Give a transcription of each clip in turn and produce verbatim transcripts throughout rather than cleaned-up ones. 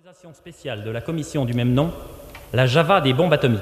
Autorisation spéciale de la commission du même nom, la Java des bombes atomiques.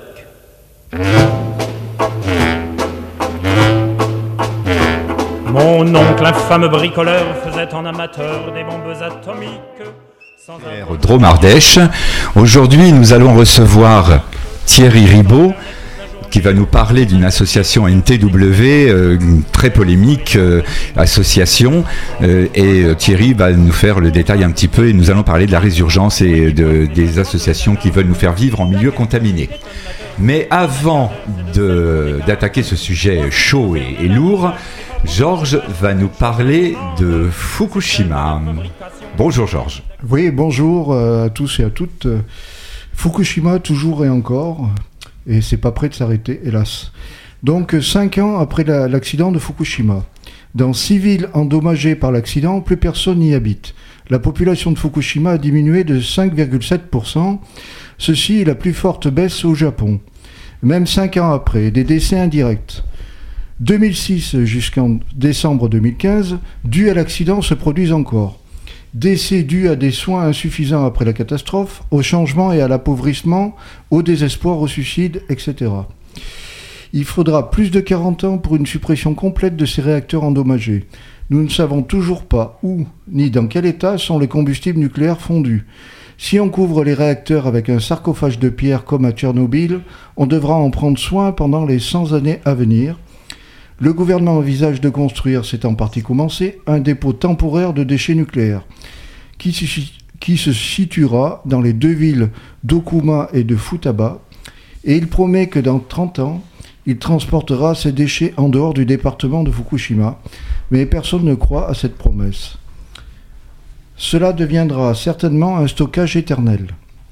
Mon oncle, infâme bricoleur, faisait en amateur des bombes atomiques. Sans un... Drôme Ardèche. Aujourd'hui, nous allons recevoir Thierry Ribaud, qui va nous parler d'une association N T W, euh, une très polémique euh, association, euh, et euh, Thierry va nous faire le détail un petit peu, et nous allons parler de la résurgence et de, des associations qui veulent nous faire vivre en milieu contaminé. Mais avant de, d'attaquer ce sujet chaud et, et lourd, Georges va nous parler de Fukushima. Bonjour Georges. Oui, bonjour à tous et à toutes. Fukushima, toujours et encore, et c'est pas prêt de s'arrêter, hélas. Donc, cinq ans après la, l'accident de Fukushima, dans six villes endommagées par l'accident, plus personne n'y habite. La population de Fukushima a diminué de cinq virgule sept pour cent. Ceci est la plus forte baisse au Japon. Même cinq ans après, des décès indirects. deux mille six jusqu'en décembre deux mille quinze, dus à l'accident, se produisent encore. Décès dus à des soins insuffisants après la catastrophe, au changement et à l'appauvrissement, au désespoir, au suicide, et cetera. Il faudra plus de quarante ans pour une suppression complète de ces réacteurs endommagés. Nous ne savons toujours pas où ni dans quel état sont les combustibles nucléaires fondus. Si on couvre les réacteurs avec un sarcophage de pierre comme à Tchernobyl, on devra en prendre soin pendant les cent années à venir. Le gouvernement envisage de construire, c'est en partie commencé, un dépôt temporaire de déchets nucléaires qui se, qui se situera dans les deux villes d'Okuma et de Futaba, et il promet que dans trente ans, il transportera ces déchets en dehors du département de Fukushima, mais personne ne croit à cette promesse. Cela deviendra certainement un stockage éternel.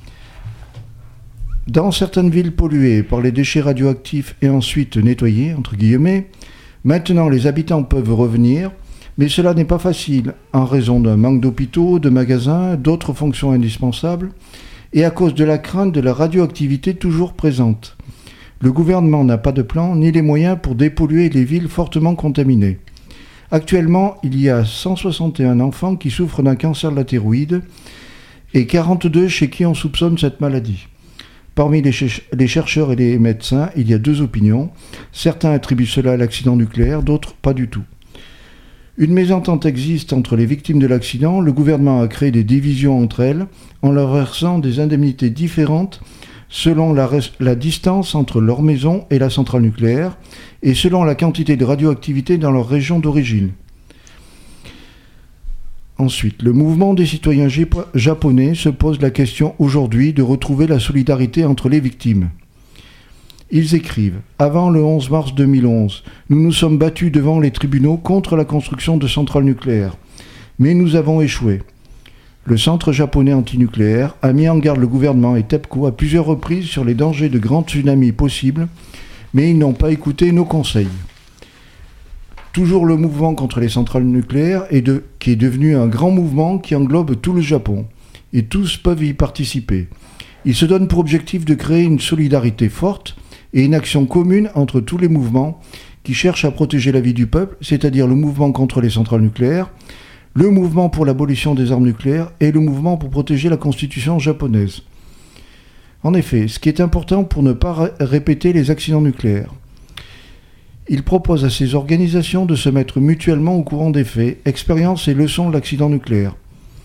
Dans certaines villes polluées par les déchets radioactifs et ensuite nettoyés, entre guillemets, maintenant les habitants peuvent revenir, mais cela n'est pas facile en raison d'un manque d'hôpitaux, de magasins, d'autres fonctions indispensables, et à cause de la crainte de la radioactivité toujours présente. Le gouvernement n'a pas de plan ni les moyens pour dépolluer les villes fortement contaminées. Actuellement, il y a cent soixante et un enfants qui souffrent d'un cancer de la thyroïde et quarante-deux chez qui on soupçonne cette maladie. Parmi les, ch- les chercheurs et les médecins, il y a deux opinions. Certains attribuent cela à l'accident nucléaire, d'autres pas du tout. Une mésentente existe entre les victimes de l'accident. Le gouvernement a créé des divisions entre elles en leur versant des indemnités différentes selon la, res- la distance entre leur maison et la centrale nucléaire et selon la quantité de radioactivité dans leur région d'origine. Ensuite, le mouvement des citoyens japonais se pose la question aujourd'hui de retrouver la solidarité entre les victimes. Ils écrivent « Avant le onze mars deux mille onze, nous nous sommes battus devant les tribunaux contre la construction de centrales nucléaires. Mais nous avons échoué. Le Centre japonais antinucléaire a mis en garde le gouvernement et TEPCO à plusieurs reprises sur les dangers de grands tsunamis possibles, mais ils n'ont pas écouté nos conseils. » Toujours le mouvement contre les centrales nucléaires, est de, qui est devenu un grand mouvement qui englobe tout le Japon. Et tous peuvent y participer. Il se donne pour objectif de créer une solidarité forte et une action commune entre tous les mouvements qui cherchent à protéger la vie du peuple, c'est-à-dire le mouvement contre les centrales nucléaires, le mouvement pour l'abolition des armes nucléaires et le mouvement pour protéger la constitution japonaise. En effet, ce qui est important pour ne pas ré- répéter les accidents nucléaires. Il propose à ces organisations de se mettre mutuellement au courant des faits, expériences et leçons de l'accident nucléaire.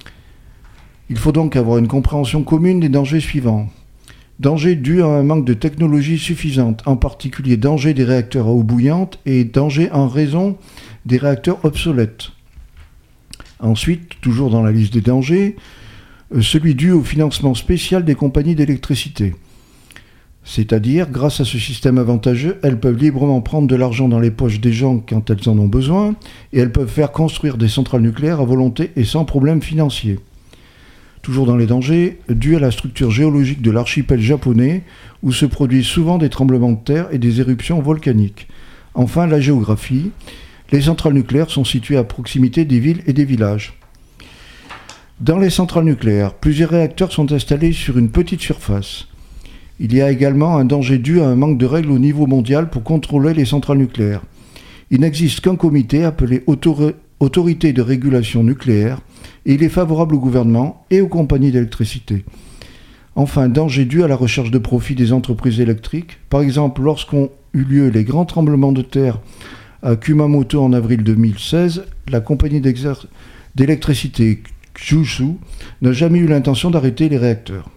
Il faut donc avoir une compréhension commune des dangers suivants. Dangers dus à un manque de technologie suffisante, en particulier danger des réacteurs à eau bouillante et danger en raison des réacteurs obsolètes. Ensuite, toujours dans la liste des dangers, celui dû au financement spécial des compagnies d'électricité. C'est-à-dire, grâce à ce système avantageux, elles peuvent librement prendre de l'argent dans les poches des gens quand elles en ont besoin, et elles peuvent faire construire des centrales nucléaires à volonté et sans problème financier. Toujours dans les dangers, dû à la structure géologique de l'archipel japonais, où se produisent souvent des tremblements de terre et des éruptions volcaniques. Enfin, la géographie. Les centrales nucléaires sont situées à proximité des villes et des villages. Dans les centrales nucléaires, plusieurs réacteurs sont installés sur une petite surface. Il y a également un danger dû à un manque de règles au niveau mondial pour contrôler les centrales nucléaires. Il n'existe qu'un comité appelé Autor- Autorité de régulation nucléaire et il est favorable au gouvernement et aux compagnies d'électricité. Enfin, danger dû à la recherche de profit des entreprises électriques. Par exemple, lorsqu'ont eu lieu les grands tremblements de terre à Kumamoto en avril deux mille seize, la compagnie d'électricité Kyushu n'a jamais eu l'intention d'arrêter les réacteurs.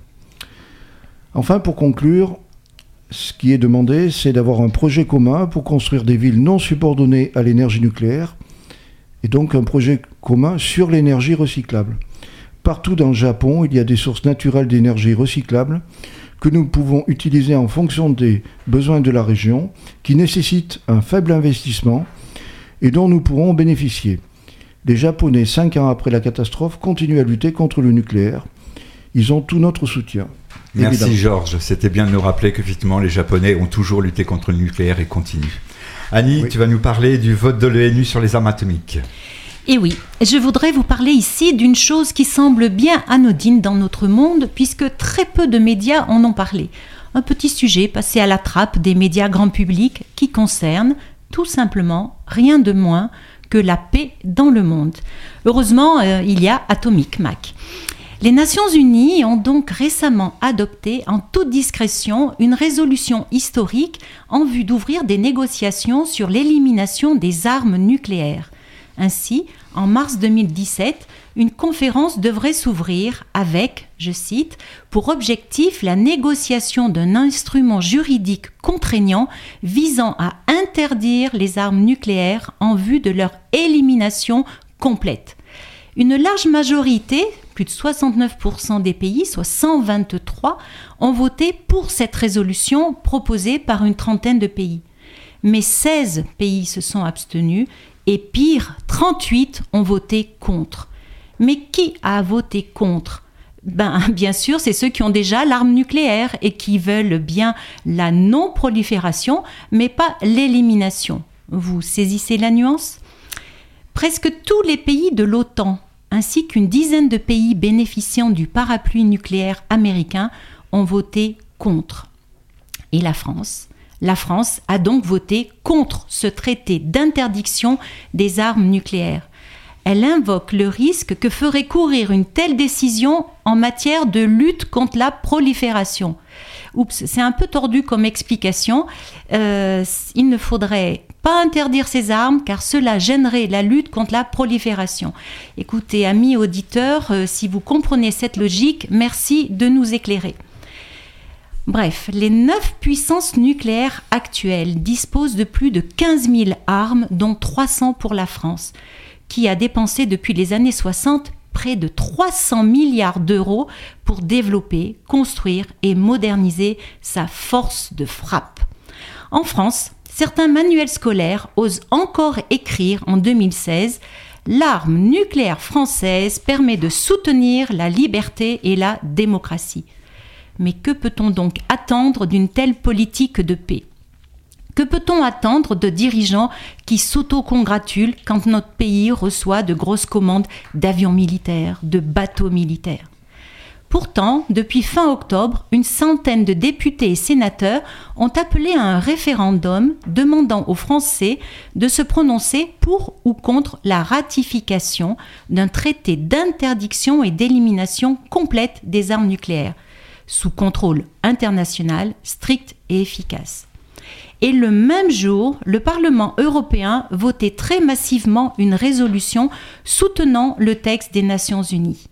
Enfin, pour conclure, ce qui est demandé, c'est d'avoir un projet commun pour construire des villes non subordonnées à l'énergie nucléaire, et donc un projet commun sur l'énergie recyclable. Partout dans le Japon, il y a des sources naturelles d'énergie recyclable que nous pouvons utiliser en fonction des besoins de la région, qui nécessitent un faible investissement et dont nous pourrons bénéficier. Les Japonais, cinq ans après la catastrophe, continuent à lutter contre le nucléaire. Ils ont tout notre soutien. Merci évidemment. Georges, c'était bien de nous rappeler qu'effectivement les Japonais ont toujours lutté contre le nucléaire et continuent. Annie, oui. Tu vas nous parler du vote de l'O N U sur les armes atomiques. Et oui, je voudrais vous parler ici d'une chose qui semble bien anodine dans notre monde, puisque très peu de médias en ont parlé. Un petit sujet passé à la trappe des médias grand public qui concerne, tout simplement, rien de moins que la paix dans le monde. Heureusement, euh, il y a Atomic Mac. Les Nations Unies ont donc récemment adopté en toute discrétion une résolution historique en vue d'ouvrir des négociations sur l'élimination des armes nucléaires. Ainsi, en mars deux mille dix-sept, une conférence devrait s'ouvrir avec, je cite, pour objectif la négociation d'un instrument juridique contraignant visant à interdire les armes nucléaires en vue de leur élimination complète. Une large majorité, plus de soixante-neuf pour cent des pays, soit cent vingt-trois, ont voté pour cette résolution proposée par une trentaine de pays. Mais seize pays se sont abstenus et pire, trente-huit ont voté contre. Mais qui a voté contre ? Ben, bien sûr, c'est ceux qui ont déjà l'arme nucléaire et qui veulent bien la non-prolifération, mais pas l'élimination. Vous saisissez la nuance ? Presque tous les pays de l'OTAN, ainsi qu'une dizaine de pays bénéficiant du parapluie nucléaire américain, ont voté contre. Et la France ? La France a donc voté contre ce traité d'interdiction des armes nucléaires. Elle invoque le risque que ferait courir une telle décision en matière de lutte contre la prolifération. Oups, c'est un peu tordu comme explication. Euh, il ne faudrait pas interdire ces armes car cela gênerait la lutte contre la prolifération. Écoutez, amis auditeurs, euh, si vous comprenez cette logique, merci de nous éclairer. Bref, les neuf puissances nucléaires actuelles disposent de plus de quinze mille armes, dont trois cents pour la France, qui a dépensé depuis les années soixante près de trois cents milliards d'euros pour développer, construire et moderniser sa force de frappe. En France, certains manuels scolaires osent encore écrire en deux mille seize « L'arme nucléaire française permet de soutenir la liberté et la démocratie ». Mais que peut-on donc attendre d'une telle politique de paix ? Que peut-on attendre de dirigeants qui s'auto-congratulent quand notre pays reçoit de grosses commandes d'avions militaires, de bateaux militaires ? Pourtant, depuis fin octobre, une centaine de députés et sénateurs ont appelé à un référendum demandant aux Français de se prononcer pour ou contre la ratification d'un traité d'interdiction et d'élimination complète des armes nucléaires, sous contrôle international strict et efficace. Et le même jour, le Parlement européen votait très massivement une résolution soutenant le texte des Nations Unies.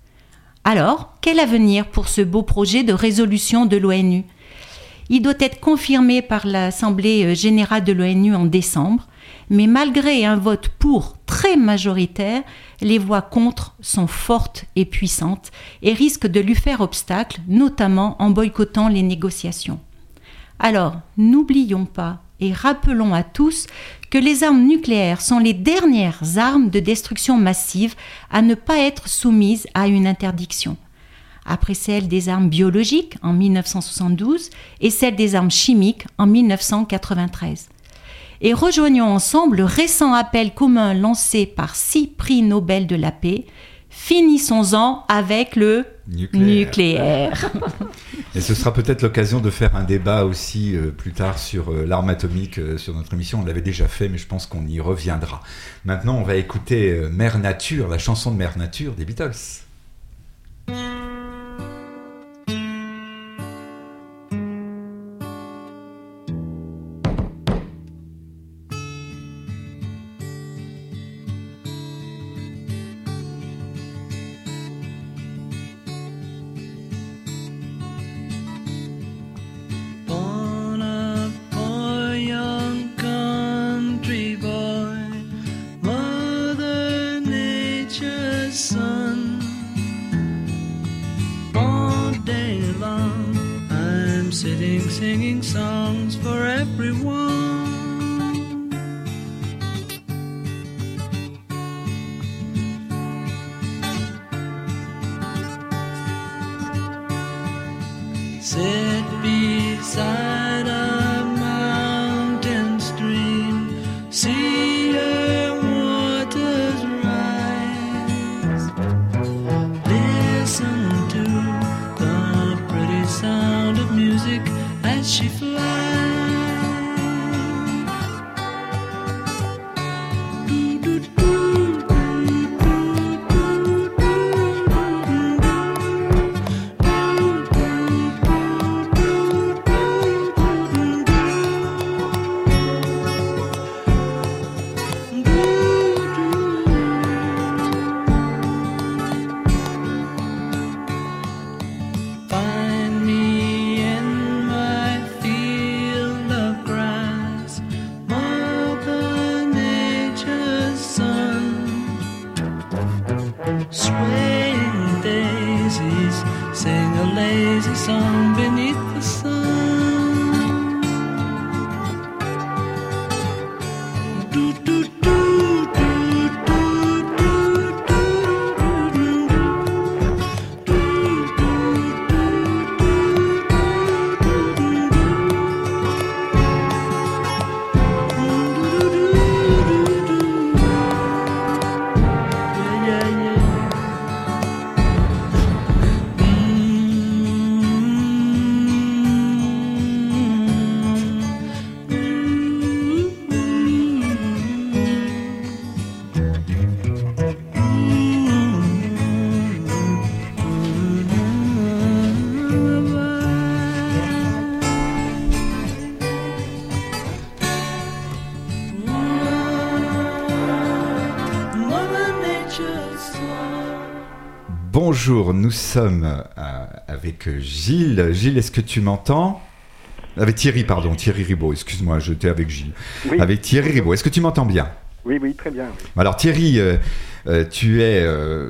Alors, quel avenir pour ce beau projet de résolution de l'ONU ? Il doit être confirmé par l'Assemblée générale de l'ONU en décembre, mais malgré un vote pour très majoritaire, les voix contre sont fortes et puissantes et risquent de lui faire obstacle, notamment en boycottant les négociations. Alors, n'oublions pas et rappelons à tous que les armes nucléaires sont les dernières armes de destruction massive à ne pas être soumises à une interdiction. Après celle des armes biologiques en dix-neuf cent soixante-douze et celle des armes chimiques en dix-neuf cent quatre-vingt-treize. Et rejoignons ensemble le récent appel commun lancé par six prix Nobel de la paix, finissons-en avec le nucléaire. nucléaire. Et ce sera peut-être l'occasion de faire un débat aussi euh, plus tard sur euh, l'arme atomique euh, sur notre émission. On l'avait déjà fait, mais je pense qu'on y reviendra. Maintenant, on va écouter euh, Mère Nature, la chanson de Mère Nature des Beatles. Singing songs for everyone. Sit beside a mountain stream, see her waters rise. Listen to the pretty sound of music as she flies. Bonjour, nous sommes euh, avec Gilles. Gilles, est-ce que tu m'entends ? Avec Thierry, pardon, Thierry Ribaud, excuse-moi, j'étais avec Gilles. Oui. Avec Thierry Ribaud, est-ce que tu m'entends bien ? Oui, oui, très bien. Oui. Alors Thierry, euh, euh, tu es... Euh,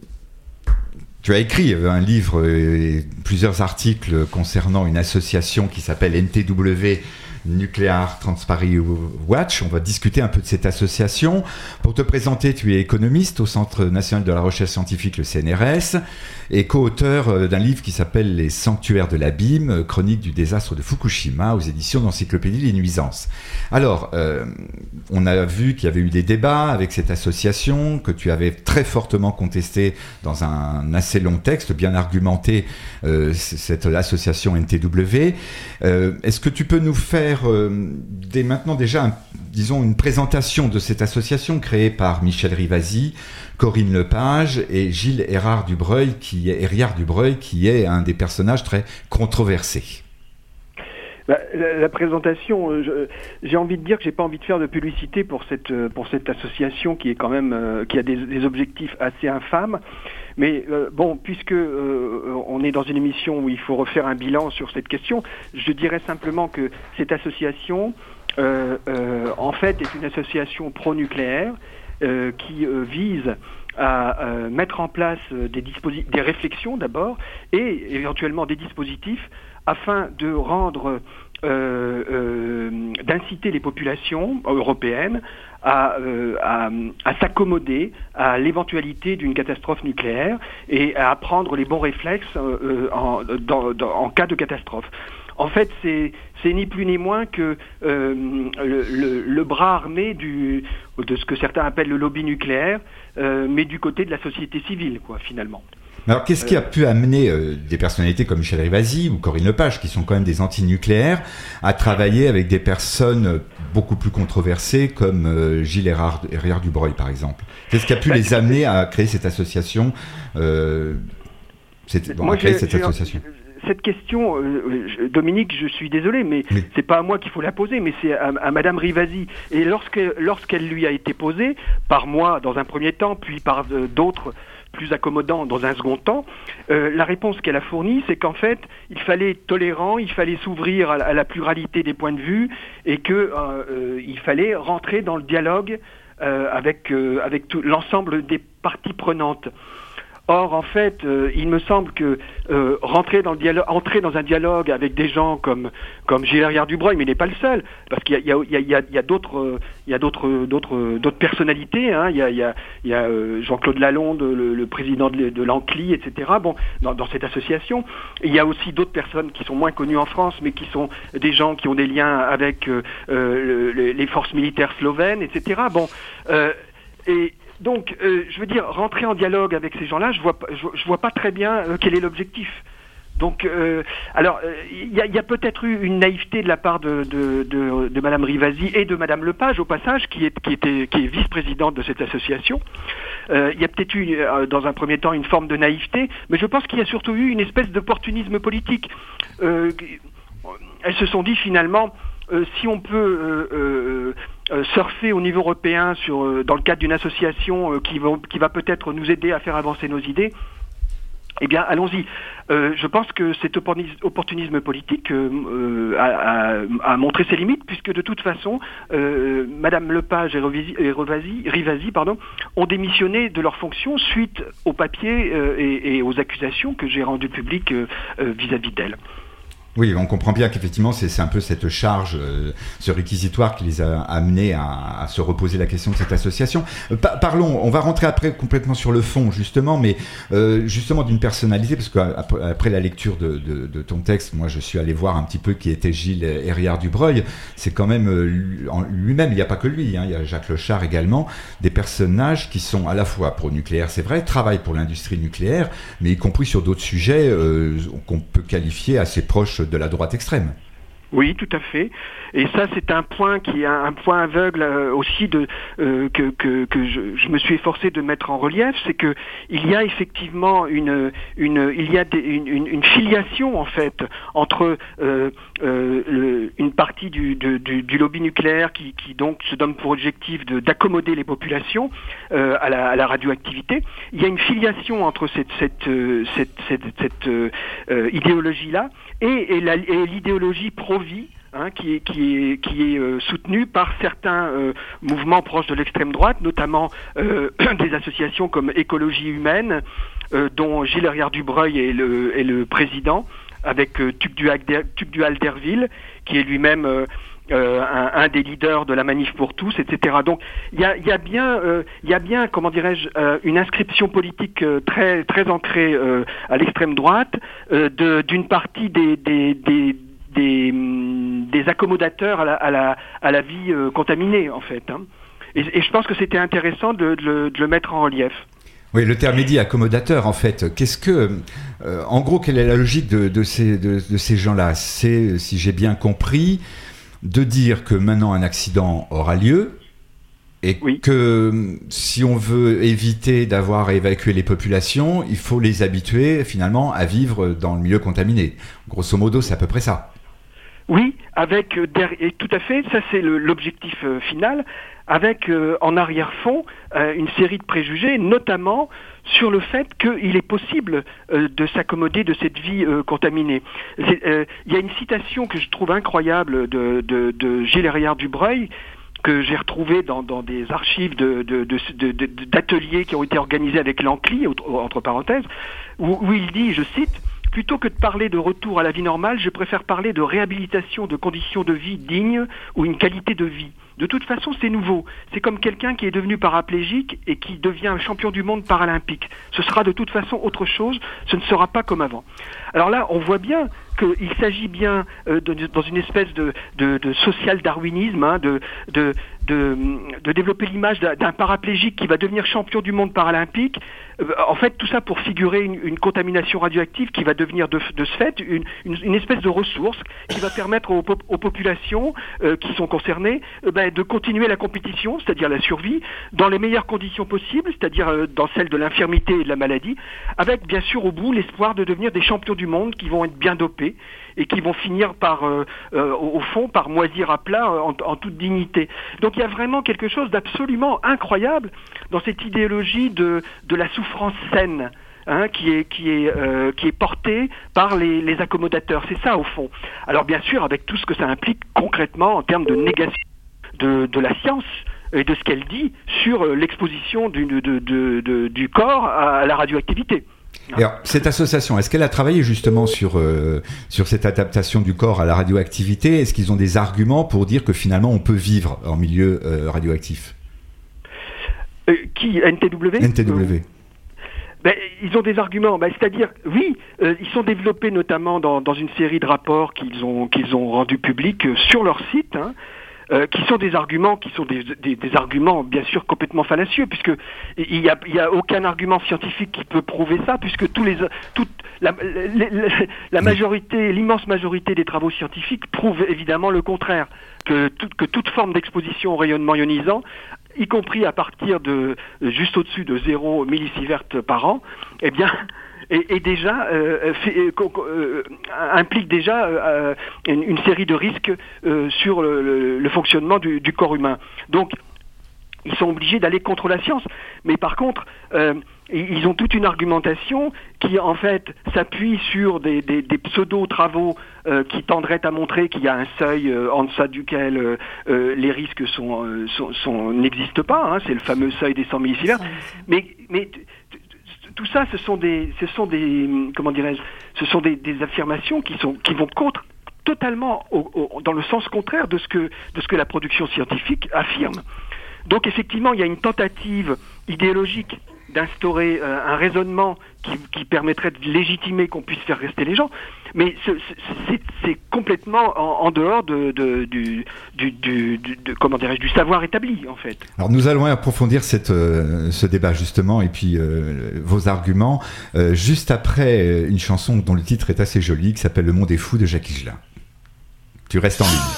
tu as écrit un livre et plusieurs articles concernant une association qui s'appelle N T W, Nuclear Transparency Watch. On va discuter un peu de cette association. Pour te présenter, tu es économiste au Centre national de la recherche scientifique, le C N R S, et co-auteur d'un livre qui s'appelle Les sanctuaires de l'abîme, chronique du désastre de Fukushima, aux éditions d'Encyclopédie des nuisances. Alors, euh, on a vu qu'il y avait eu des débats avec cette association, que tu avais très fortement contesté dans un assez long texte, bien argumenté, euh, cette association N T W. Euh, est-ce que tu peux nous faire Euh, dès maintenant déjà, un, disons, une présentation de cette association créée par Michel Rivasi, Corinne Lepage et Gilles Erard Dubreuil, qui est, Erard Dubreuil, qui est un des personnages très controversés. Bah, la, la présentation, euh, je, j'ai envie de dire que j'ai pas envie de faire de publicité pour cette pour cette association qui est quand même euh, qui a des, des objectifs assez infâmes. Mais euh, bon, puisque euh, on est dans une émission où il faut refaire un bilan sur cette question, je dirais simplement que cette association, euh, euh, en fait, est une association pro-nucléaire euh, qui euh, vise à euh, mettre en place des, disposi- des réflexions d'abord et éventuellement des dispositifs afin de rendre, euh, euh, d'inciter les populations européennes à, euh, à, à s'accommoder à l'éventualité d'une catastrophe nucléaire et à prendre les bons réflexes euh, en, dans, dans, en cas de catastrophe. en fait, c'est, c'est ni plus ni moins que euh, le, le, le bras armé du, de ce que certains appellent le lobby nucléaire, euh, mais du côté de la société civile, quoi, finalement. Alors, qu'est-ce qui a pu amener euh, des personnalités comme Michel Rivasi ou Corinne Lepage, qui sont quand même des anti-nucléaires, à travailler avec des personnes beaucoup plus controversées comme euh, Gilles Hérard-Dubreuil, par exemple? Qu'est-ce qui a pu bah, les amener à créer cette association euh, cette, bon, moi, à créer j'ai, cette j'ai, association Cette question, euh, je, Dominique, je suis désolé, mais oui. c'est pas à moi qu'il faut la poser, mais c'est à, à Madame Rivasi. Et lorsque, lorsqu'elle lui a été posée, par moi dans un premier temps, puis par euh, d'autres plus accommodant dans un second temps, euh, la réponse qu'elle a fournie, c'est qu'en fait, il fallait être tolérant, il fallait s'ouvrir à la, à la pluralité des points de vue, et que euh, euh, il fallait rentrer dans le dialogue euh, avec euh, avec tout l'ensemble des parties prenantes. Or, en fait, euh, il me semble que euh, rentrer dans le dialogue, entrer dans un dialogue avec des gens comme comme Gilles Hérard-Dubreuil, mais il n'est pas le seul, parce qu'il y a il y a il y a il y a d'autres il y a d'autres d'autres d'autres personnalités. Hein. Il y a il y a il y a euh, Jean-Claude Lalonde, le, le président de, de l'Ancli, et cetera. Bon, dans, dans cette association, il y a aussi d'autres personnes qui sont moins connues en France, mais qui sont des gens qui ont des liens avec euh, euh, le, les forces militaires slovènes, et cetera. Bon, euh, et Donc, euh, je veux dire, rentrer en dialogue avec ces gens-là, je vois, je, je vois pas très bien euh, quel est l'objectif. Donc, euh, alors, il euh, y, y a peut-être eu une naïveté de la part de, de, de, de Madame Rivasi et de Madame Lepage, au passage, qui est, qui était, qui est vice-présidente de cette association. Il euh, y a peut-être eu, euh, dans un premier temps, une forme de naïveté, mais je pense qu'il y a surtout eu une espèce d'opportunisme politique. Euh, elles se sont dit finalement, euh, si on peut euh, euh, euh, surfer au niveau européen sur, euh, dans le cadre d'une association euh, qui va, qui va peut-être nous aider à faire avancer nos idées, eh bien, allons-y. Euh, je pense que cet opportunisme politique euh, a, a, a montré ses limites, puisque de toute façon, euh, Madame Lepage et Rivasi, et Rivasi, Rivasi pardon, ont démissionné de leurs fonctions suite aux papiers euh, et, et aux accusations que j'ai rendues publiques euh, euh, vis-à-vis d'elles. Oui, on comprend bien qu'effectivement, c'est, c'est un peu cette charge, euh, ce réquisitoire qui les a amenés à, à se reposer la question de cette association. Euh, pa- parlons, on va rentrer après complètement sur le fond, justement, mais euh, justement d'une personnalité, parce qu'après la lecture de, de, de ton texte, moi je suis allé voir un petit peu qui était Gilles Hérard-Dubreuil. C'est quand même, euh, en lui-même, il n'y a pas que lui, hein, il y a Jacques Lechard également, des personnages qui sont à la fois pro-nucléaire, c'est vrai, travaillent pour l'industrie nucléaire, mais y compris sur d'autres sujets euh, qu'on peut qualifier assez proches de la droite extrême. Oui, tout à fait. Et ça, c'est un point qui est un, un point aveugle euh, aussi de euh, que que, que je, je me suis efforcé de mettre en relief, c'est que il y a effectivement une une il y a des, une, une, une filiation en fait entre euh, euh, le, une partie du, du, du, du lobby nucléaire qui, qui donc se donne pour objectif de, d'accommoder les populations euh, à, la, à la radioactivité. Il y a une filiation entre cette cette euh, cette cette, cette euh, euh, idéologie là et, et, la, et l'idéologie pro-vie, hein, qui est qui est qui est euh, soutenue par certains euh, mouvements proches de l'extrême droite, notamment euh, des associations comme Écologie Humaine, euh, dont Gilles Hérard-Dubreuil est le est le président, avec euh, Tugdual Derville, qui est lui-même euh, Euh, un, un des leaders de la Manif pour tous, et cetera. Donc il y a, y a bien, il euh, y a bien, comment dirais-je, euh, une inscription politique euh, très très ancrée euh, à l'extrême droite euh, de, d'une partie des des des des, des accommodateurs à la à la à la vie euh, contaminée en fait. Hein. Et, et je pense que c'était intéressant de, de, le, de le mettre en relief. Oui, le terme est dit accommodateur, en fait. Qu'est-ce que, euh, en gros, quelle est la logique de, de ces de, de ces gens-là? C'est, si j'ai bien compris, de dire que maintenant un accident aura lieu et oui. que si on veut éviter d'avoir à évacuer les populations, il faut les habituer finalement à vivre dans le milieu contaminé. Grosso modo, c'est à peu près ça. Oui, avec et tout à fait, ça c'est le, l'objectif euh, final, avec euh, en arrière-fond euh, une série de préjugés, notamment sur le fait qu'il est possible euh, de s'accommoder de cette vie euh, contaminée. Il euh, y a une citation que je trouve incroyable de, de, de Gilles Hérard-Dubreuil, que j'ai retrouvé dans, dans des archives de, de, de, de, de, d'ateliers qui ont été organisés avec l'Ancli, entre parenthèses, où, où il dit, je cite, « Plutôt que de parler de retour à la vie normale, je préfère parler de réhabilitation de conditions de vie dignes ou une qualité de vie. De toute façon, c'est nouveau. C'est comme quelqu'un qui est devenu paraplégique et qui devient champion du monde paralympique. Ce sera de toute façon autre chose, ce ne sera pas comme avant. Alors là, on voit bien qu'il s'agit bien euh, de, de, dans une espèce de, de, de social-darwinisme, hein, de, de, de, de développer l'image d'un, d'un paraplégique qui va devenir champion du monde paralympique. Euh, en fait, tout ça pour figurer une, une contamination radioactive qui va devenir de, de ce fait une, une, une espèce de ressource qui va permettre aux, aux populations euh, qui sont concernées euh, ben, de continuer la compétition, c'est-à-dire la survie, dans les meilleures conditions possibles, c'est-à-dire euh, dans celles de l'infirmité et de la maladie, avec bien sûr au bout l'espoir de devenir des champions du monde qui vont être bien dopés et qui vont finir par, euh, euh, au fond, par moisir à plat euh, en, en toute dignité. Donc il y a vraiment quelque chose d'absolument incroyable dans cette idéologie de, de la souffrance saine, hein, qui est, qui est, euh, qui est portée par les, les accommodateurs. C'est ça, au fond. Alors bien sûr, avec tout ce que ça implique concrètement en termes de négation de, de la science et de ce qu'elle dit sur l'exposition du, de, de, de, du corps à la radioactivité. Et alors, cette association, est-ce qu'elle a travaillé justement sur, euh, sur cette adaptation du corps à la radioactivité ? Est-ce qu'ils ont des arguments pour dire que finalement on peut vivre en milieu euh, radioactif ? euh, Qui ? N T W ? N T W. Euh, ben, ils ont des arguments, ben, c'est-à-dire, oui, euh, ils sont développés notamment dans, dans une série de rapports qu'ils ont, qu'ils ont rendus publics euh, sur leur site, hein, Euh, qui sont des arguments, qui sont des, des, des arguments bien sûr complètement fallacieux, puisque il y a, il y a aucun argument scientifique qui peut prouver ça, puisque tous les, toute la, la, la, la majorité, l'immense majorité des travaux scientifiques prouvent évidemment le contraire, que, tout, que toute forme d'exposition au rayonnement ionisant, y compris à partir de juste au-dessus de zéro millisievert par an, eh bien Et, et déjà euh, fait, euh, euh, implique déjà euh, une, une série de risques euh, sur le, le, le fonctionnement du, du corps humain. Donc, ils sont obligés d'aller contre la science. Mais par contre, euh, ils ont toute une argumentation qui, en fait, s'appuie sur des, des, des pseudo-travaux euh, qui tendraient à montrer qu'il y a un seuil euh, en deçà duquel euh, euh, les risques sont, euh, sont, sont, n'existent pas. Hein, c'est le fameux seuil des cent millisieverts. Mais... mais tout ça, ce sont des, ce sont des, comment dirais-je, ce sont des, des affirmations qui sont, qui vont contre, totalement au, au, dans le sens contraire de ce que, de ce que la production scientifique affirme. Donc effectivement, il y a une tentative idéologique d'instaurer euh, un raisonnement qui, qui permettrait de légitimer qu'on puisse faire rester les gens, mais ce, c'est, c'est complètement en, en dehors de, de, du, du, du, de, comment dirais-je, du savoir établi, en fait. Alors nous allons approfondir cette, euh, ce débat justement, et puis euh, vos arguments, euh, juste après une chanson dont le titre est assez joli, qui s'appelle Le Monde est fou de Jacques Higelin. Tu restes en ligne.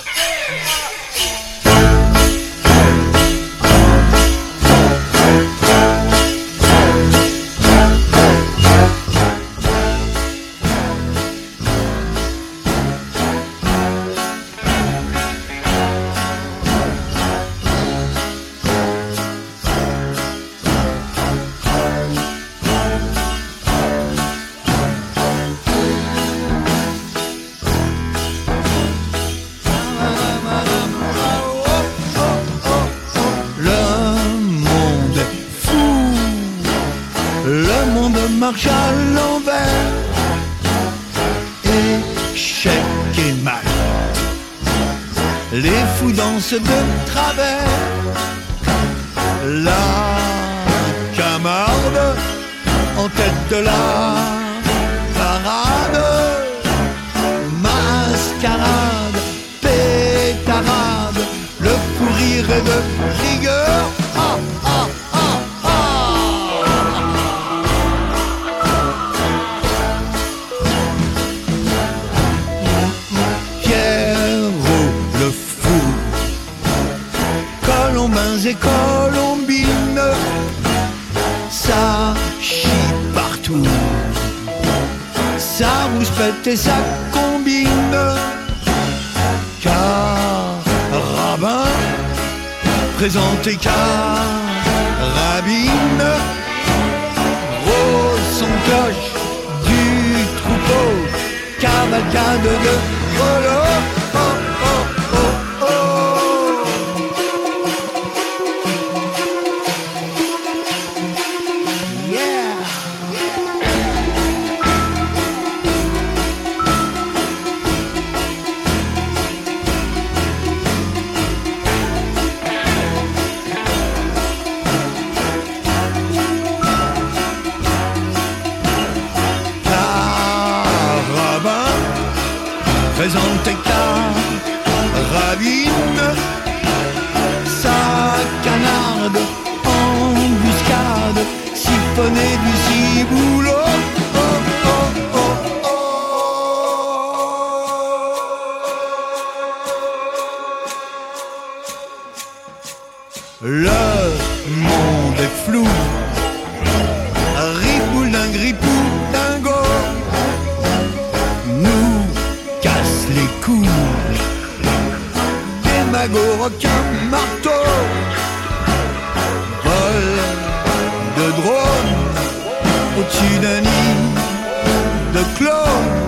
marche à l'envers, échec et mat. Les fous dansent de travers, la Camarde en tête de la parade, mascarade, pétarade, le fou rire est de rigueur. Ah, ah, ah, ah. Pierrot le fou, Colombins et Colombines, ça chie partout, ça rouspète et ça combine. Carabin présente et carabine, gros son cloche du troupeau, cavalcade de grelots. Oh, oh, oh, oh. Yeah. présentait carabine, sa canarde, embuscade, siphonnée du ciboulot. Oh, oh, oh, oh. Le monde est flou, ripoulin, gripou, dingo, nous casse les coups, des magots, requins, marteaux, vol de drone au-dessus d'un nid de clones.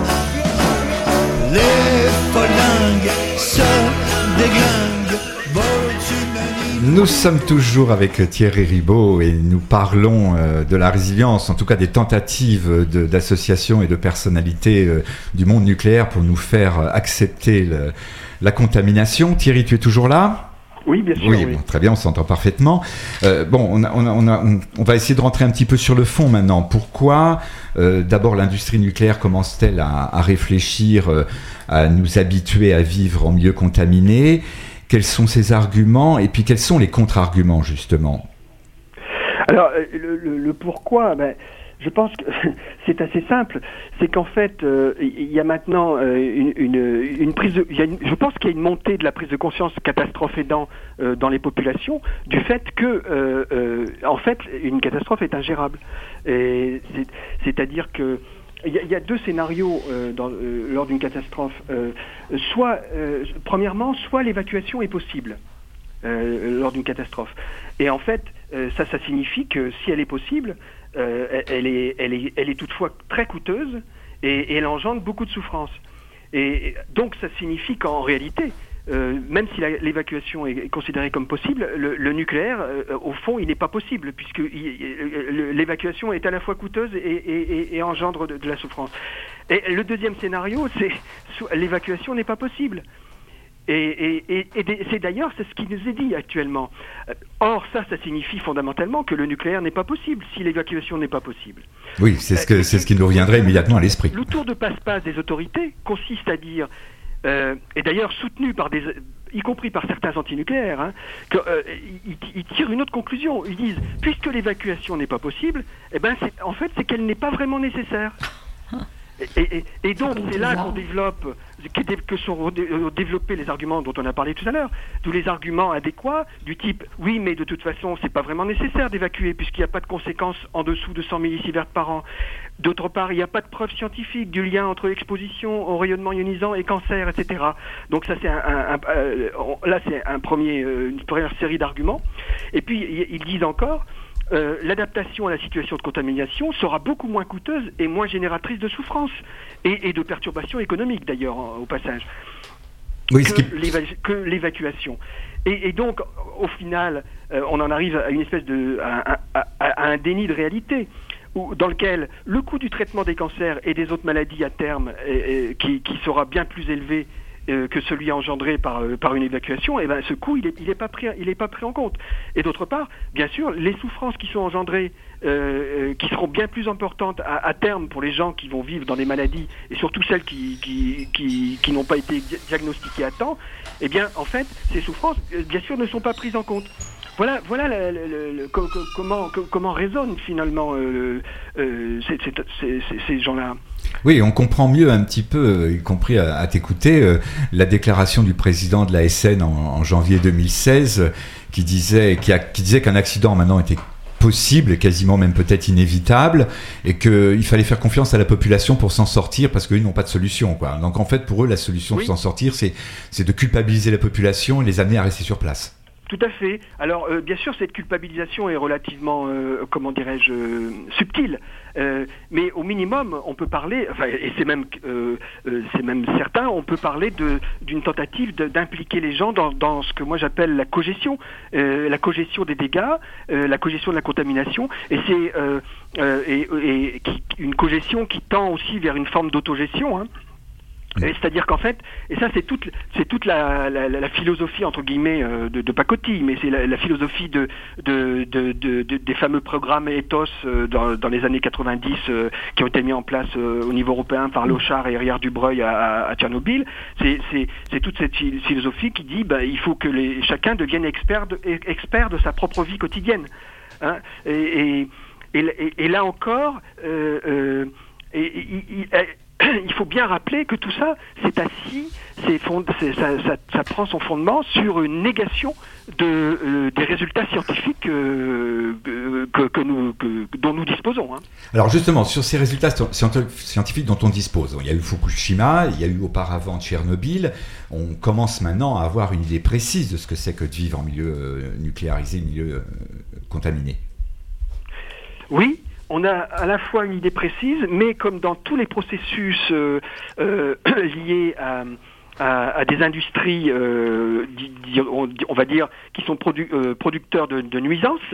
Les folingues se déglinguent, volent au-dessus d'un nid. Nous sommes toujours avec Thierry Ribaud et nous parlons euh, de la résilience, en tout cas des tentatives de, d'associations et de personnalités euh, du monde nucléaire pour nous faire accepter le, la contamination. Thierry, tu es toujours là ? Oui, bien sûr. Oui, oui. Bon, très bien, on s'entend parfaitement. Euh, bon, on, a, on, a, on, a, on, on va essayer de rentrer un petit peu sur le fond maintenant. Pourquoi, euh, d'abord, l'industrie nucléaire commence-t-elle à, à réfléchir, euh, à nous habituer à vivre en milieu contaminé ? Quels sont ses arguments et puis quels sont les contre-arguments, justement ? Alors, le, le, le pourquoi, ben, je pense que c'est assez simple. C'est qu'en fait, euh, il y a maintenant euh, une, une, une prise de... Il y a une, je pense qu'il y a une montée de la prise de conscience, catastrophe aidant, euh, dans les populations, du fait que, euh, euh, en fait, une catastrophe est ingérable. Et c'est, c'est-à-dire que Il y, a, il y a deux scénarios euh, dans, euh, lors d'une catastrophe. Euh, soit, euh, premièrement, soit l'évacuation est possible euh, lors d'une catastrophe. Et en fait, euh, ça, ça signifie que si elle est possible, euh, elle, est, elle, est, elle est toutefois très coûteuse et, et elle engendre beaucoup de souffrance. Et donc, ça signifie qu'en réalité, Euh, même si la, l'évacuation est considérée comme possible, le, le nucléaire, euh, au fond, il n'est pas possible, puisque il, il, l'évacuation est à la fois coûteuse et, et, et, et engendre de, de la souffrance. Et le deuxième scénario, c'est l'évacuation n'est pas possible. Et, et, et, et c'est d'ailleurs c'est ce qui nous est dit actuellement. Or, ça, ça signifie fondamentalement que le nucléaire n'est pas possible si l'évacuation n'est pas possible. Oui, c'est ce, que, c'est ce qui nous reviendrait immédiatement à l'esprit. Le tour de passe-passe des autorités consiste à dire... Euh, et d'ailleurs soutenu par des, y compris par certains antinucléaires, hein, que, euh, ils, ils tirent une autre conclusion. Ils disent, puisque l'évacuation n'est pas possible, eh ben c'est, en fait, c'est qu'elle n'est pas vraiment nécessaire. Et, et, et donc c'est là qu'on développe, que sont développés les arguments dont on a parlé tout à l'heure, tous les arguments adéquats du type oui, mais de toute façon c'est pas vraiment nécessaire d'évacuer puisqu'il n'y a pas de conséquences en dessous de cent millisieverts par an. D'autre part, il n'y a pas de preuve scientifique du lien entre exposition au rayonnement ionisant et cancer, et cetera. Donc ça c'est un, un, un euh, là c'est un premier, euh, une première série d'arguments. Et puis ils disent encore. Euh, l'adaptation à la situation de contamination sera beaucoup moins coûteuse et moins génératrice de souffrance et, et de perturbations économiques d'ailleurs en, au passage oui, que, qui... l'éva- que l'évacuation. Et, et donc au final euh, on en arrive à une espèce de à, à, à, à un déni de réalité où, dans lequel le coût du traitement des cancers et des autres maladies à terme et, et, qui, qui sera bien plus élevé Euh, que celui engendré par euh, par une évacuation, et eh ben ce coût il est il est pas pris il est pas pris en compte. Et d'autre part, bien sûr, les souffrances qui sont engendrées, euh, euh, qui seront bien plus importantes à, à terme pour les gens qui vont vivre dans des maladies et surtout celles qui qui qui, qui n'ont pas été diagnostiquées à temps, eh bien en fait ces souffrances euh, bien sûr ne sont pas prises en compte. Voilà, voilà le, le, le, le, co- co- comment, co- comment résonnent finalement euh, euh, ces, ces, ces, ces gens-là. Oui, on comprend mieux un petit peu, y compris à, à t'écouter, euh, la déclaration du président de l'A S N en, en janvier deux mille seize, qui disait, qui, a, qui disait qu'un accident maintenant était possible, quasiment même peut-être inévitable, et qu'il fallait faire confiance à la population pour s'en sortir, parce qu'ils n'ont pas de solution, quoi. Donc en fait, pour eux, la solution oui. pour s'en sortir, c'est, c'est de culpabiliser la population et les amener à rester sur place. Tout à fait. Alors, euh, bien sûr, cette culpabilisation est relativement, euh, comment dirais-je, euh, subtile. Euh, mais au minimum, on peut parler, enfin, et c'est même, euh, euh, c'est même certain, on peut parler de, d'une tentative de, d'impliquer les gens dans, dans ce que moi j'appelle la cogestion, euh, la cogestion des dégâts, euh, la cogestion de la contamination, et c'est euh, euh, et, et qui, une cogestion qui tend aussi vers une forme d'autogestion, hein. Et c'est-à-dire qu'en fait, et ça c'est toute, c'est toute la, la, la philosophie entre guillemets euh, de, de pacotille, mais c'est la, la philosophie de, de, de, de, de des fameux programmes ethos euh, dans, dans les années quatre-vingt-dix euh, qui ont été mis en place euh, au niveau européen par Lochard et Riard Dubreuil à, à Tchernobyl. C'est, c'est, c'est toute cette philosophie qui dit bah, il faut que les, chacun devienne expert de, expert de sa propre vie quotidienne. Hein, et, et, et, et là encore, euh, euh, et, et, et, et, il faut bien rappeler que tout ça, c'est assis, c'est fond, c'est, ça, ça, ça prend son fondement sur une négation de, euh, des résultats scientifiques euh, que, que nous, que, dont nous disposons. Hein. Alors justement, sur ces résultats scientifiques dont on dispose, il y a eu Fukushima, il y a eu auparavant Tchernobyl, on commence maintenant à avoir une idée précise de ce que c'est que de vivre en milieu euh, nucléarisé, milieu euh, contaminé. Oui. On a à la fois une idée précise, mais comme dans tous les processus euh, euh, liés à, à, à des industries, euh, di, di, on, on va dire, qui sont produ, euh, producteurs de, de nuisances,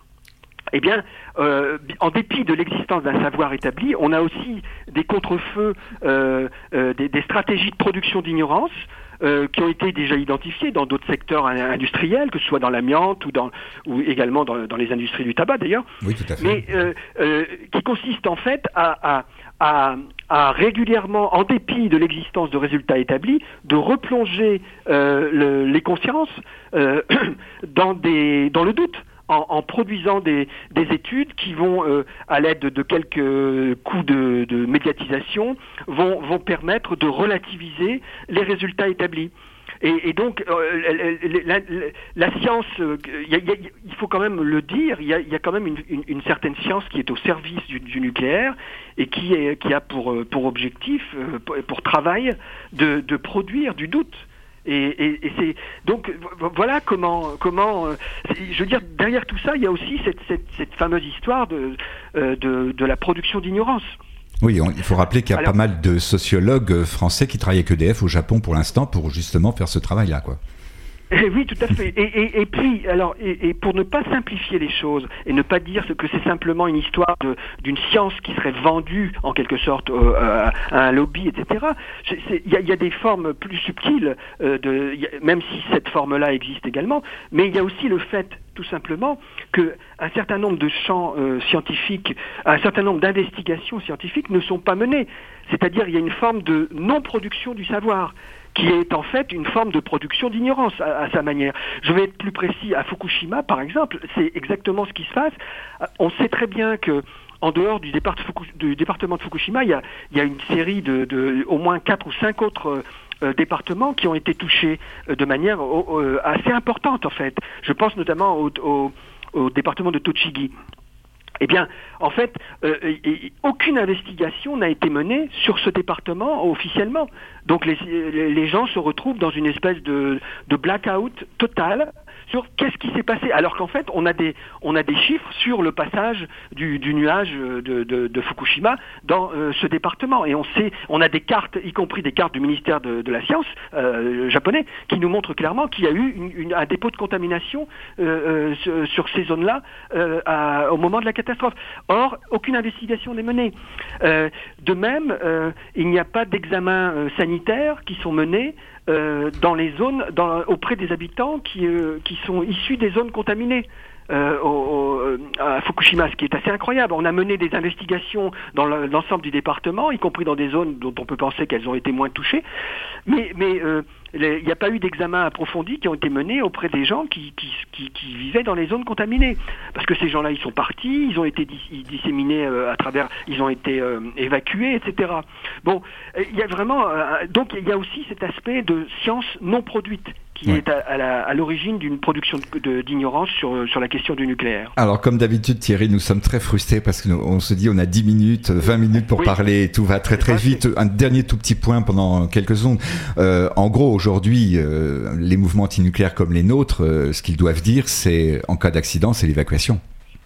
eh bien, euh, en dépit de l'existence d'un savoir établi, on a aussi des contre-feux, euh, euh, des, des stratégies de production d'ignorance, Euh, qui ont été déjà identifiés dans d'autres secteurs industriels, que ce soit dans l'amiante ou, dans, ou également dans, dans les industries du tabac d'ailleurs, oui, tout à fait. mais euh, euh, qui consiste en fait à, à, à, à régulièrement, en dépit de l'existence de résultats établis, de replonger euh, le, les consciences euh, dans, des, dans le doute. En, en produisant des, des études qui vont, euh, à l'aide de, de quelques coups de, de médiatisation, vont, vont permettre de relativiser les résultats établis. Et, et donc, euh, la, la, la science, euh, y a, y a, il faut quand même le dire, il y a, y a quand même une, une, une certaine science qui est au service du, du nucléaire et qui, est, qui a pour, pour objectif, euh, pour, pour travail, de, de produire du doute. Et, et, et c'est donc voilà comment comment euh, je veux dire derrière tout ça il y a aussi cette cette, cette fameuse histoire de, euh, de de la production d'ignorance. Oui, on, il faut rappeler qu'il y a Alors, pas mal de sociologues français qui travaillent avec E D F au Japon pour l'instant pour justement faire ce travail-là, quoi. Et oui, tout à fait. Et, et, et puis, alors, et, et pour ne pas simplifier les choses et ne pas dire que c'est simplement une histoire de, d'une science qui serait vendue en quelque sorte euh, à, à un lobby, et cetera. Il y, y a des formes plus subtiles, euh, de, y a, même si cette forme-là existe également. Mais il y a aussi le fait, tout simplement, que un certain nombre de champs euh, scientifiques, un certain nombre d'investigations scientifiques ne sont pas menées. C'est-à-dire, il y a une forme de non-production du savoir, qui est en fait une forme de production d'ignorance à, à sa manière. Je vais être plus précis, à Fukushima par exemple, c'est exactement ce qui se passe. On sait très bien que en dehors du, départ de Fuku, du département de Fukushima, il y a, il y a une série de, de au moins quatre ou cinq autres euh, départements qui ont été touchés euh, de manière euh, assez importante en fait. Je pense notamment au, au, au département de Tochigi. Eh bien, en fait, euh, et, aucune investigation n'a été menée sur ce département officiellement. Donc les, les gens se retrouvent dans une espèce de, de blackout total sur qu'est-ce qui s'est passé. Alors qu'en fait, on a des, on a des chiffres sur le passage du, du nuage de, de, de Fukushima dans euh, ce département. Et on sait, on a des cartes, y compris des cartes du ministère de, de la Science euh, japonais, qui nous montrent clairement qu'il y a eu une, une, un dépôt de contamination euh, euh, sur ces zones-là euh, à, au moment de la catastrophe. Or, aucune investigation n'est menée. Euh, de même, euh, il n'y a pas d'examens euh, sanitaires qui sont menés euh, dans les zones, dans, auprès des habitants qui, euh, qui sont issus des zones contaminées. Euh, au, au, à Fukushima, ce qui est assez incroyable. On a mené des investigations dans le, l'ensemble du département, y compris dans des zones dont on peut penser qu'elles ont été moins touchées, mais, mais euh, il n'y a pas eu d'examens approfondis qui ont été menés auprès des gens qui, qui, qui, qui vivaient dans les zones contaminées. Parce que ces gens-là, ils sont partis, ils ont été dis, disséminés euh, à travers, ils ont été euh, évacués, et cetera. Bon, il y a vraiment, euh, donc il y a aussi cet aspect de science non produite qui ouais. est à, à, la, à l'origine d'une production de, de, d'ignorance sur, sur la question du nucléaire. Alors, comme d'habitude, Thierry, nous sommes très frustrés parce qu'on se dit on a dix minutes, vingt minutes pour oui. parler, tout va très très vite. Un dernier tout petit point pendant quelques secondes. Euh, en gros, aujourd'hui, euh, les mouvements antinucléaires comme les nôtres, euh, ce qu'ils doivent dire, c'est, en cas d'accident, c'est l'évacuation.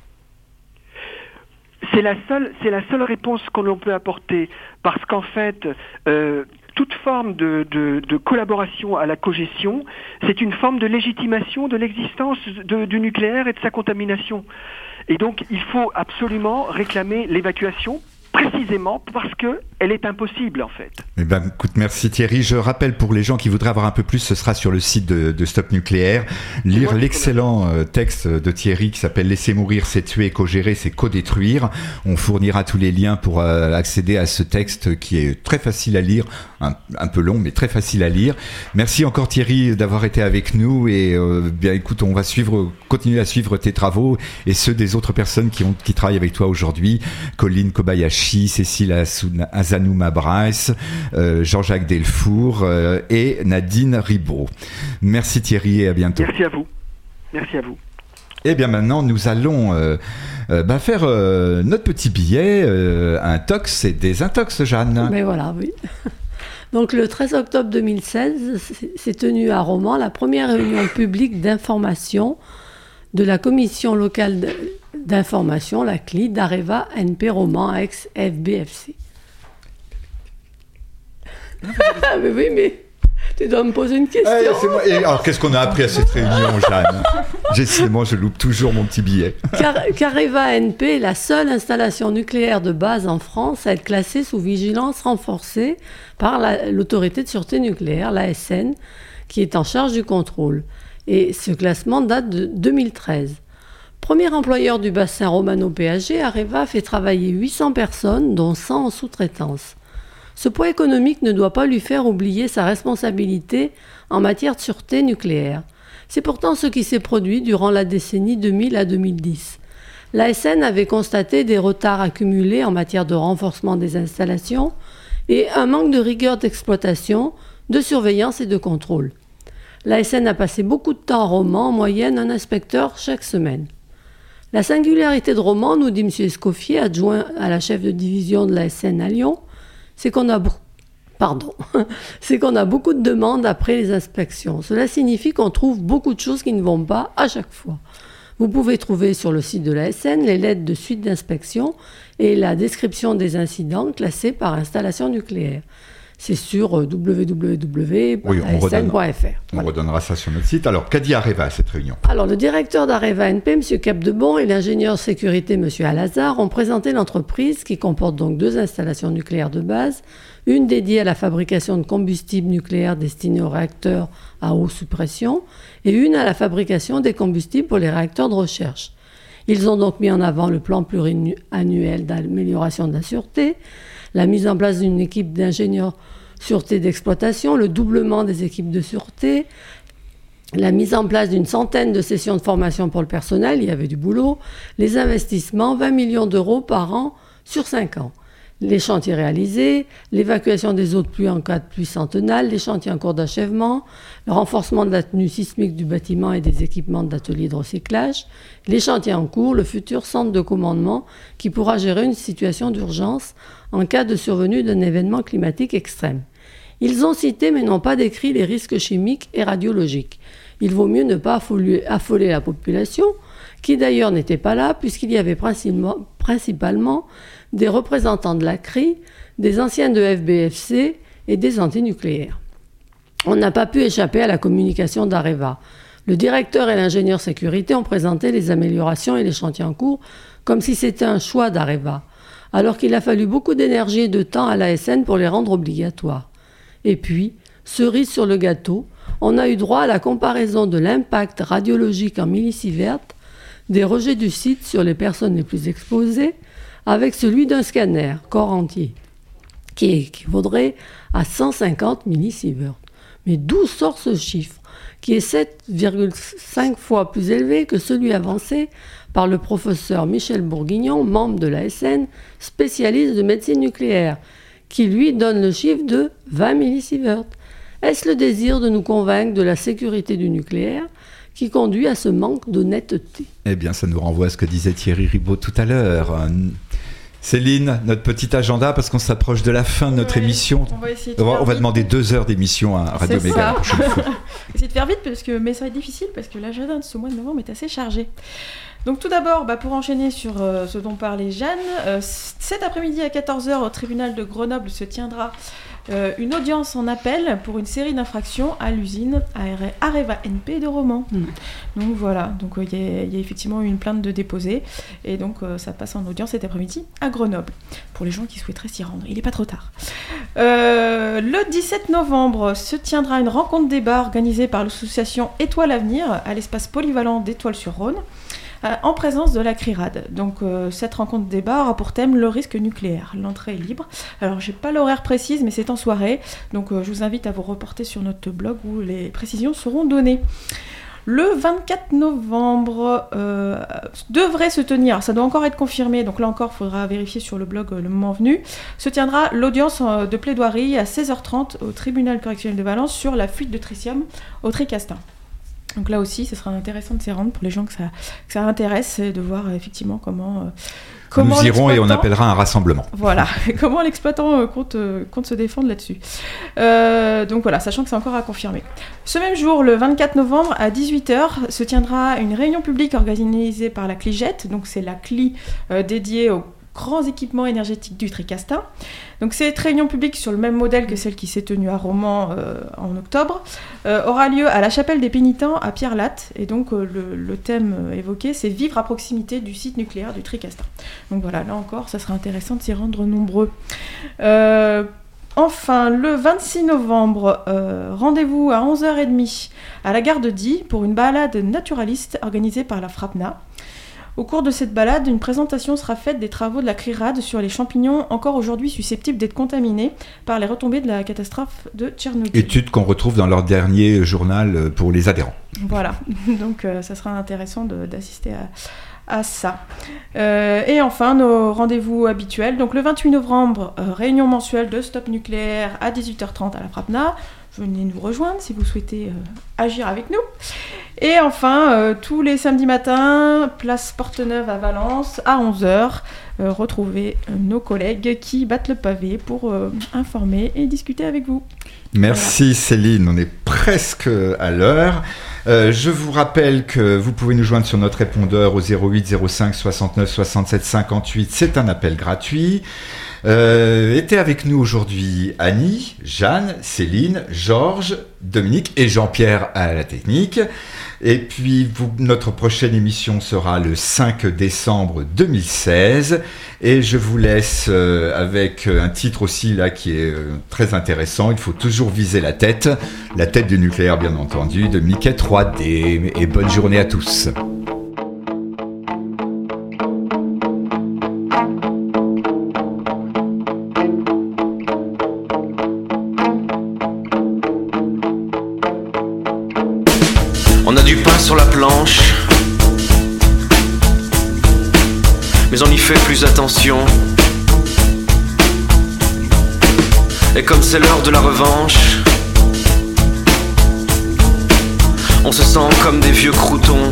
C'est la seule, c'est la seule réponse qu'on peut apporter, parce qu'en fait, euh, toute forme de, de, de collaboration à la cogestion, c'est une forme de légitimation de l'existence de, du nucléaire et de sa contamination. Et donc, il faut absolument réclamer l'évacuation, précisément parce que elle est impossible en fait. Eh ben, écoute, merci Thierry. Je rappelle pour les gens qui voudraient avoir un peu plus, ce sera sur le site de, de Stop Nucléaire. Lire moi, l'excellent euh, texte de Thierry qui s'appelle Laisser mourir, c'est tuer, co-gérer, c'est co-détruire. On fournira tous les liens pour euh, accéder à ce texte qui est très facile à lire, un, un peu long mais très facile à lire. Merci encore Thierry d'avoir été avec nous et euh, bien écoute, on va suivre, continuer à suivre tes travaux et ceux des autres personnes qui ont qui travaillent avec toi aujourd'hui. Colline Kobayashi, Cécile Asuna, Azanouma Bryce, euh, Jean-Jacques Delfour euh, et Nadine Ribaud. Merci Thierry et à bientôt. Merci à vous. Merci à vous. Et bien maintenant, nous allons euh, euh, bah, faire euh, notre petit billet, euh, un tox et des intox, Jeanne. Mais voilà, oui. Donc le treize octobre deux mille seize, s'est tenue à Romans la première réunion publique d'information de la commission locale d'information, la C L I, d'Areva N P Romans, ex-F B F C. Mais oui, mais tu dois me poser une question. Hey, c'est moi. Et alors, qu'est-ce qu'on a appris à cette réunion, Jeanne? Décidément, je loupe toujours mon petit billet. Car, Areva N P est la seule installation nucléaire de base en France à être classée sous vigilance renforcée par la, l'autorité de sûreté nucléaire, l'A S N, qui est en charge du contrôle. Et ce classement date de deux mille treize. Premier employeur du bassin romano-P A G, Areva fait travailler huit cents personnes, dont cent en sous-traitance. Ce poids économique ne doit pas lui faire oublier sa responsabilité en matière de sûreté nucléaire. C'est pourtant ce qui s'est produit durant la décennie deux mille à deux mille dix. L'A S N avait constaté des retards accumulés en matière de renforcement des installations et un manque de rigueur d'exploitation, de surveillance et de contrôle. L'A S N a passé beaucoup de temps à Romans, en moyenne un inspecteur chaque semaine. La singularité de Romans, nous dit M. Escoffier, adjoint à la chef de division de l'A S N à Lyon, c'est qu'on a, be- Pardon. c'est qu'on a beaucoup de demandes après les inspections. Cela signifie qu'on trouve beaucoup de choses qui ne vont pas à chaque fois. Vous pouvez trouver sur le site de l'A S N les lettres de suite d'inspection et la description des incidents classés par installation nucléaire. C'est sur w w w point a s n point f r. On voilà. redonnera ça sur notre site. Alors, qu'a dit Areva à cette réunion? Alors, le directeur d'Areva N P, M. Capdebon, et l'ingénieur sécurité, M. Alazar, ont présenté l'entreprise qui comporte donc deux installations nucléaires de base, une dédiée à la fabrication de combustibles nucléaires destinés aux réacteurs à haute pression et une à la fabrication des combustibles pour les réacteurs de recherche. Ils ont donc mis en avant le plan pluriannuel d'amélioration de la sûreté, la mise en place d'une équipe d'ingénieurs sûreté d'exploitation, le doublement des équipes de sûreté, la mise en place d'une centaine de sessions de formation pour le personnel, il y avait du boulot, les investissements, vingt millions d'euros par an sur cinq ans. Les chantiers réalisés, l'évacuation des eaux de pluie en cas de pluie centenale, les chantiers en cours d'achèvement, le renforcement de la tenue sismique du bâtiment et des équipements d'ateliers de recyclage, les chantiers en cours, le futur centre de commandement qui pourra gérer une situation d'urgence en cas de survenue d'un événement climatique extrême. Ils ont cité mais n'ont pas décrit les risques chimiques et radiologiques. Il vaut mieux ne pas affoler, affoler la population, qui d'ailleurs n'était pas là puisqu'il y avait principalement, principalement des représentants de la C R I, des anciens de F B F C et des antinucléaires. On n'a pas pu échapper à la communication d'Areva. Le directeur et l'ingénieur sécurité ont présenté les améliorations et les chantiers en cours comme si c'était un choix d'Areva, alors qu'il a fallu beaucoup d'énergie et de temps à l'A S N pour les rendre obligatoires. Et puis, cerise sur le gâteau, on a eu droit à la comparaison de l'impact radiologique en millisieverts des rejets du site sur les personnes les plus exposées avec celui d'un scanner, corps entier, qui équivaudrait à cent cinquante millisieverts. Mais d'où sort ce chiffre, qui est sept virgule cinq fois plus élevé que celui avancé par le professeur Michel Bourguignon, membre de l'A S N, spécialiste de médecine nucléaire, qui lui donne le chiffre de vingt millisieverts. Est-ce le désir de nous convaincre de la sécurité du nucléaire qui conduit à ce manque d'honnêteté? Eh bien, ça nous renvoie à ce que disait Thierry Ribaud tout à l'heure. Céline, notre petit agenda, parce qu'on s'approche de la fin de notre ouais, émission. On va, essayer de on va, on va demander deux heures d'émission à Radio C'est Méga la prochaine fois. Essayer de faire vite, parce que, mais ça va être difficile, parce que l'agenda de ce mois de novembre est assez chargé. Donc tout d'abord, bah, pour enchaîner sur euh, ce dont parlait Jeanne, euh, cet après-midi à quatorze heures au tribunal de Grenoble se tiendra euh, une audience en appel pour une série d'infractions à l'usine Areva N P de Romans. Mmh. Donc voilà, donc il euh, y, y a effectivement eu une plainte de déposée et donc euh, ça passe en audience cet après-midi à Grenoble pour les gens qui souhaiteraient s'y rendre. Il n'est pas trop tard. Euh, le dix-sept novembre se tiendra une rencontre débat organisée par l'association Étoile Avenir à l'espace polyvalent d'Étoile-sur-Rhône. En présence de la CRIRAD. Donc euh, cette rencontre débat aura pour thème le risque nucléaire. L'entrée est libre. Alors j'ai pas l'horaire précise, mais c'est en soirée. Donc euh, je vous invite à vous reporter sur notre blog où les précisions seront données. Le vingt-quatre novembre euh, devrait se tenir, ça doit encore être confirmé, donc là encore il faudra vérifier sur le blog euh, le moment venu, se tiendra l'audience euh, de plaidoirie à seize heures trente au tribunal correctionnel de Valence sur la fuite de tritium au Tricastin. Donc là aussi, ce sera intéressant de s'y rendre pour les gens que ça, que ça intéresse et de voir euh, effectivement comment... Euh, comment nous irons et on appellera un rassemblement. Voilà, comment l'exploitant euh, compte, euh, compte se défendre là-dessus. Euh, donc voilà, sachant que c'est encore à confirmer. Ce même jour, le vingt-quatre novembre, à dix-huit heures, se tiendra une réunion publique organisée par la CLIGET, donc c'est la C L I euh, dédiée aux grands équipements énergétiques du Tricastin. Donc cette réunion publique, sur le même modèle que celle qui s'est tenue à Romans euh, en octobre, euh, aura lieu à la chapelle des Pénitents à Pierre-Latte. Et donc euh, le, le thème euh, évoqué, c'est vivre à proximité du site nucléaire du Tricastin. Donc voilà, là encore, ça sera intéressant de s'y rendre nombreux. Euh, Enfin, le vingt-six novembre, euh, rendez-vous à onze heures trente à la gare de Die pour une balade naturaliste organisée par la FRAPNA. Au cours de cette balade, une présentation sera faite des travaux de la CRIRAD sur les champignons encore aujourd'hui susceptibles d'être contaminés par les retombées de la catastrophe de Tchernobyl. Étude qu'on retrouve dans leur dernier journal pour les adhérents. Voilà, donc euh, ça sera intéressant de, d'assister à, à ça. Euh, et enfin, nos rendez-vous habituels. Donc le vingt-huit novembre, euh, réunion mensuelle de Stop Nucléaire à dix-huit heures trente à la FRAPNA. Venez nous rejoindre si vous souhaitez euh, agir avec nous. Et enfin, euh, tous les samedis matins, place Porte-Neuve à Valence, à onze heures, euh, retrouvez euh, nos collègues qui battent le pavé pour euh, informer et discuter avec vous. Merci voilà. Céline, on est presque à l'heure. Euh, je vous rappelle que vous pouvez nous joindre sur notre répondeur au zéro huit zéro cinq soixante-neuf soixante-sept cinquante-huit, c'est un appel gratuit. Euh, étaient avec nous aujourd'hui Annie, Jeanne, Céline, Georges, Dominique et Jean-Pierre à la technique. Et puis vous, notre prochaine émission sera le cinq décembre deux mille seize. Et je vous laisse euh, avec un titre aussi là qui est euh, très intéressant. Il faut toujours viser la tête, la tête du nucléaire bien entendu, de Mickey trois D. Et bonne journée à tous. On a du pain sur la planche, mais on y fait plus attention. Et comme c'est l'heure de la revanche, on se sent comme des vieux croutons.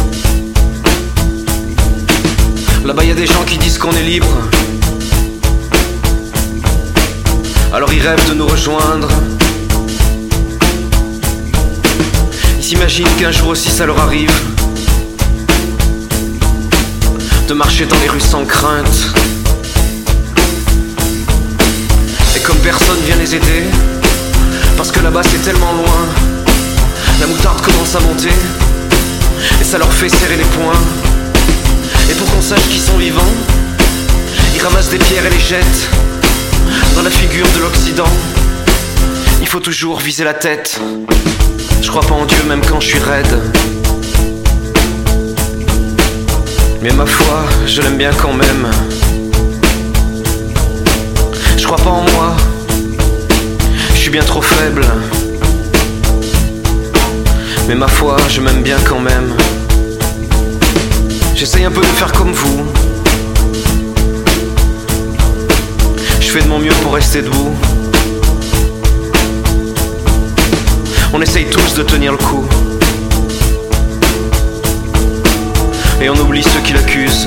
Là-bas y a des gens qui disent qu'on est libre, alors ils rêvent de nous rejoindre. Ils s'imaginent qu'un jour aussi ça leur arrive de marcher dans les rues sans crainte. Et comme personne vient les aider, parce que là-bas c'est tellement loin, la moutarde commence à monter et ça leur fait serrer les poings. Et pour qu'on sache qu'ils sont vivants, ils ramassent des pierres et les jettent dans la figure de l'Occident. Il faut toujours viser la tête. Je crois pas en Dieu même quand je suis raide, mais ma foi, je l'aime bien quand même. Je crois pas en moi, je suis bien trop faible, mais ma foi, je m'aime bien quand même. J'essaye un peu de faire comme vous, je fais de mon mieux pour rester debout. On essaye tous de tenir le coup, et on oublie ceux qui l'accusent.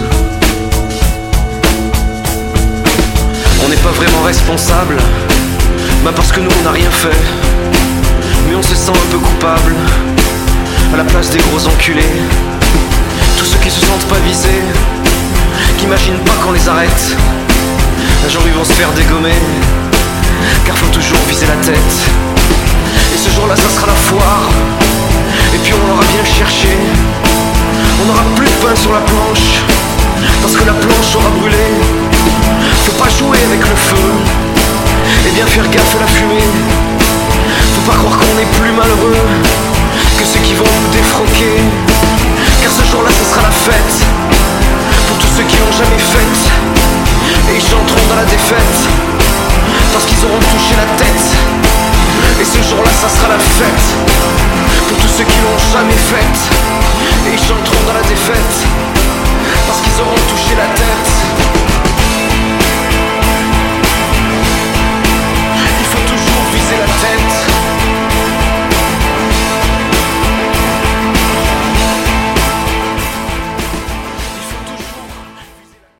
On n'est pas vraiment responsable, bah parce que nous on n'a rien fait, mais on se sent un peu coupable à la place des gros enculés. Tous ceux qui se sentent pas visés, qui imaginent pas qu'on les arrête. Un jour ils vont se faire dégommer, car faut toujours viser la tête. Et ce jour-là ça sera la foire, et puis on l'aura bien cherché. On n'aura plus de pain sur la planche, parce que la planche aura brûlé. Faut pas jouer avec le feu, et bien faire gaffe à la fumée. Faut pas croire qu'on est plus malheureux que ceux qui vont nous défroquer. Car ce jour-là ce sera la fête pour tous ceux qui l'ont jamais faite. Et ils chanteront dans la défaite parce qu'ils auront touché la tête. Et ce jour-là ça sera la fête pour tous ceux qui l'ont jamais faite. Et ils chanteront dans la défaite